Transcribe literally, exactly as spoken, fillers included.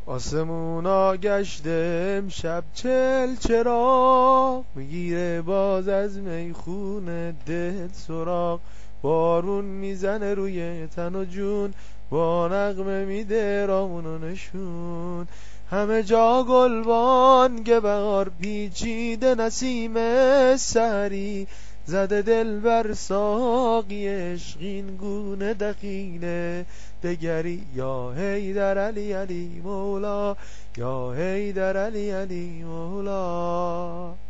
آسمونا گشته امشب چل چراغ، میگیره باز از میخونه دل سراغ. بارون میزنه روی تن و جون، با نغمه میده رامونو نشون. همه جا گلبانگ بهار پیچیده، نسیم سحری زده دل بر ساقی عشقین گونه دخیله دگری. یا حیدر علی علی مولا، یا حیدر علی علی مولا.